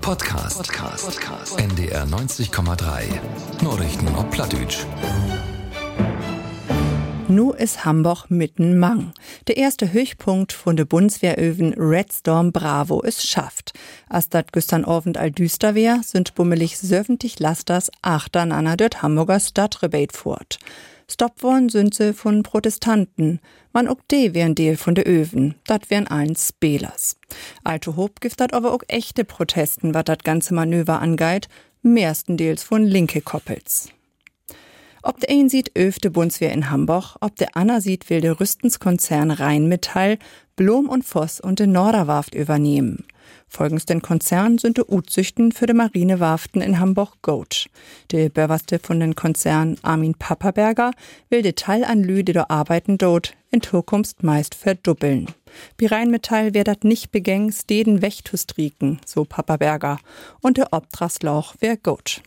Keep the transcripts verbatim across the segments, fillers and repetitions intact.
Podcast. Podcast. Podcast. N D R neunzig Komma drei. Nachrichten auf Plattdeutsch. Nu ist Hamburg mitten Mang. Der erste Höchpunkt von der Bundeswehröwen Red Storm Bravo ist schafft. Als dat gestern Abend all düster wär, sind bummelig söffentlich Lasters achtern an der Hamburger Stadtrebate fort. Stopp worden sind sie von Protestanten. Man ook de wären Deel von der Öwen. Dat wären allen Spelers. Alte Hob gibt dat aber auch echte Protesten, wat dat ganze Manöver angeit, mehrstendeels von linke Koppels. Ob der ein sieht, öfte Bundeswehr in Hamburg, ob der Anna sieht, will der Rüstenskonzern Rheinmetall, Blom und Voss und den Norderwarft übernehmen. Folgens den Konzern sind die U-Züchten für die Marinewarften in Hamburg gut. Der Börwaste von den Konzern Armin Papaberger will die Teilanlü, die da arbeiten dort, in Zukunft meist verdoppeln. Bei Rheinmetall wär dat nicht begäng, steden Wächtustriken, so Papaberger. Und der Obdraslauch wär gut.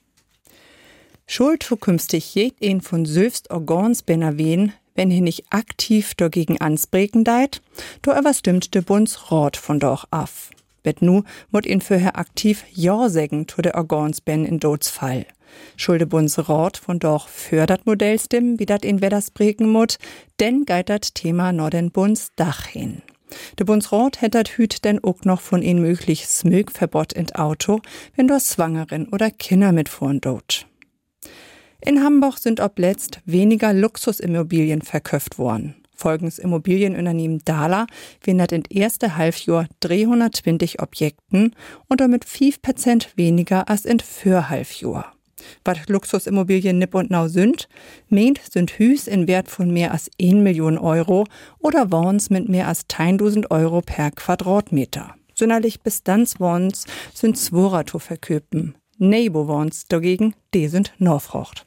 Schuld zukünftig jeden von Söfst Organs benerwen, wenn er nicht aktiv dagegen anspreken deit, do aber stimmt der Bundesrat von doch af. Bet nu mut ihn fürher aktiv ja sägen to der Organsben in dots Fall. Schuld der Bundesrat von doch für dat Modell stimmen, wie dat in wer das breken mut, denn geit dat Thema no den Bundesdach hin. Der Bundesrat hättet hüt denn auch noch von ihnen möglich Smögverbot in Auto, wenn du Schwangerin oder Kinder mitfuhren dort. In Hamburg sind ob letzt weniger Luxusimmobilien verköpft worden. Folgens Immobilienunternehmen Dahler windert in erste Halbjahr dreihundertzwanzig Objekten und damit fünf Prozent weniger als in für Halbjahr. Was Luxusimmobilien nipp und nau sind, meint sind Hüs in Wert von mehr als eine Million Euro oder Wohns mit mehr als tausend Euro per Quadratmeter. Sonderlich Bestandswohns sind zworer zu verköpen. Neighbor-Wohns dagegen, die sind Norfrocht.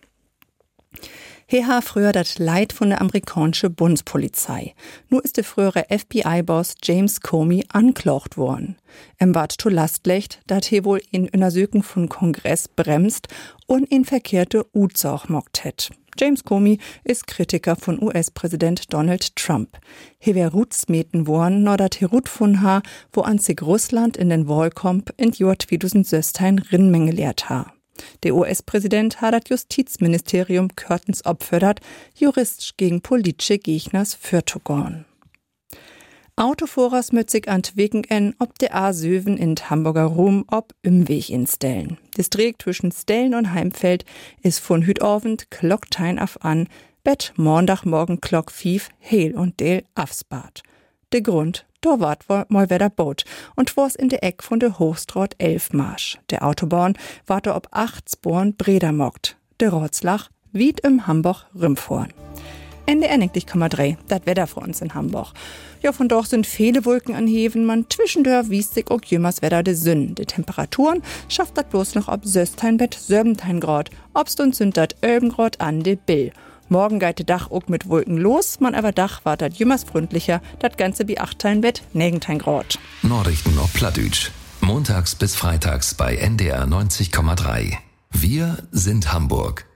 Hier ha früher das Leid von der amerikanischen Bundespolizei. Nur ist der frühere F B I-Boss James Comey anklagt worden. Em ward to lastlecht, dat he wohl in Untersuchung von Kongress bremst und in verkehrte Utsauch mockt het. James Comey ist Kritiker von U S-Präsident Donald Trump. He wär Rutsmeten worden, no dat he Rut von ha, wo an sich Russland in den Wahlkampf in Jahr zweitausendsechzehn Rinnmenge lehrt ha. Der U S-Präsident hat das Justizministerium Körtens opfördert, juristisch gegen politische Gegners fürzugorn. Autofahrers müt sich antwegen en, ob der A Söwen in Hamburger Rum ob Umweg instellen. Das Dreieck zwischen Stellen und Heimfeld ist von Hütavend Klocktein af an, Bett Montagmorgen Klock fief, Heil und Deel afsbad. Der Grund, da wart mal wieder Boot und war's in der Eck von der Hochstraat elf Marsch. Der Autobahn wart ob acht Sporen Breder mockt. Der Rotzlach wied im Hamburg Rümfahren. N D R neunzig Komma drei, dat Wetter für uns in Hamburg. Ja, von dort sind viele Wolken an Heven, man zwischendurch wies sich auch jümmers Wetter de Sünn. Die Temperaturen schafft dat bloß noch ob Söstein bet Söbentein Grad, obstund sind dat Öben Grad an de Bill. Morgen geht de Dach auch mit Wolken los, man aber Dach war dat jümmers freundlicher, dat ganze bi achtein bet negentein Grad. Nachrichten auf Plattdeutsch. Montags bis freitags bei N D R neunzig Komma drei. Wir sind Hamburg.